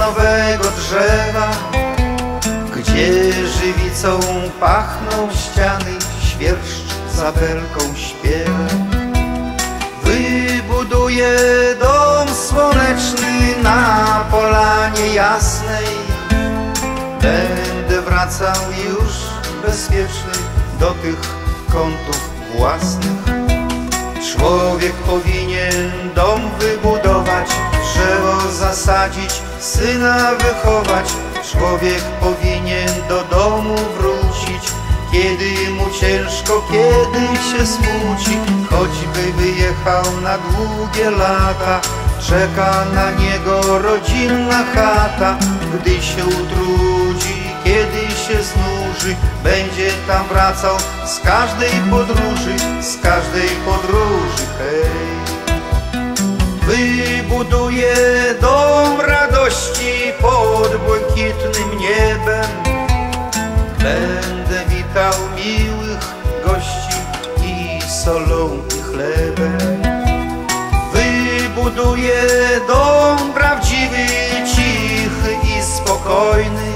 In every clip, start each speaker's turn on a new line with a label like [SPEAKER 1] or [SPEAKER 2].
[SPEAKER 1] sosnowego drzewa, gdzie żywicą pachną ściany, świerszcz za belką śpiewa. Wybuduję dom słoneczny na polanie jasnej, będę wracał już bezpieczny do tych kątów własnych. Człowiek powinien dom wybudować, drzewo zasadzić, syna wychować. Człowiek powinien do domu wrócić, kiedy mu ciężko, kiedy się smuci. Choćby wyjechał na długie lata, czeka na niego rodzinna chata. Gdy się utrudzi, kiedy się znuży, będzie tam wracał z każdej podróży, z każdej podróży, hej. Wybuduję dom radości pod błękitnym niebem, będę witał miłych gości i solą i chlebem. Wybuduję dom prawdziwy, cichy i spokojny,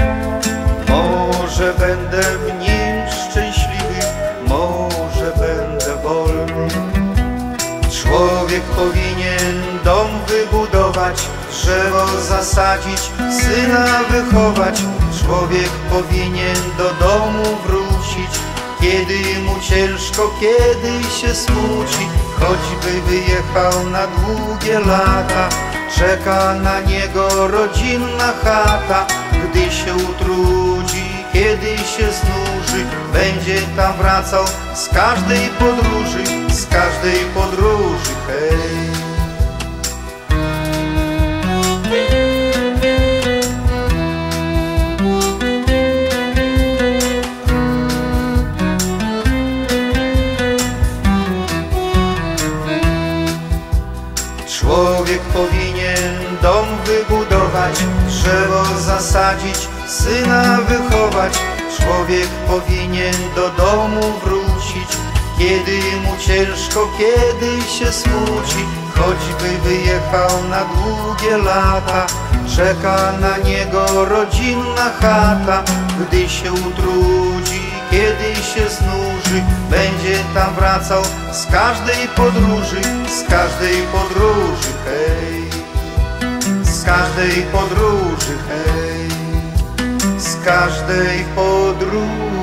[SPEAKER 1] może będę w nim szczęśliwy, może będę wolny. Człowiek powinien dom wybudować, drzewo zasadzić, syna wychować. Człowiek powinien do domu wrócić, kiedy mu ciężko, kiedy się smuci. Choćby wyjechał na długie lata, czeka na niego rodzinna chata. Gdy się utrudzi, kiedy się znuży, będzie tam wracał z każdej podróży, z każdej podróży, hej. Człowiek powinien dom wybudować, drzewo zasadzić, syna wychować. Człowiek powinien do domu wrócić, kiedy mu ciężko, kiedy się smuci. Choćby wyjechał na długie lata, czeka na niego rodzinna chata. Gdy się utrudzi, kiedy się znuży, będzie tam wracał z każdej podróży, z każdej podróży, hej. Z każdej podróży, hej. Z każdej podróży.